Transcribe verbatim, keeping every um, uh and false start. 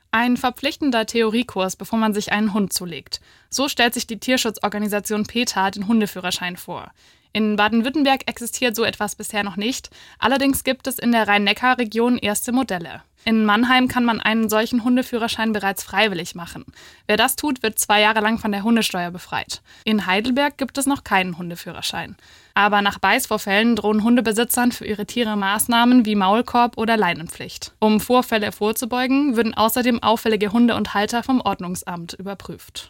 Ein verpflichtender Theoriekurs, bevor man sich einen Hund zulegt. So stellt sich die Tierschutzorganisation PETA den Hundeführerschein vor. In Baden-Württemberg existiert so etwas bisher noch nicht. Allerdings gibt es in der Rhein-Neckar-Region erste Modelle. In Mannheim kann man einen solchen Hundeführerschein bereits freiwillig machen. Wer das tut, wird zwei Jahre lang von der Hundesteuer befreit. In Heidelberg gibt es noch keinen Hundeführerschein. Aber nach Beißvorfällen drohen Hundebesitzern für ihre Tiere Maßnahmen wie Maulkorb oder Leinenpflicht. Um Vorfälle vorzubeugen, würden außerdem auffällige Hunde und Halter vom Ordnungsamt überprüft.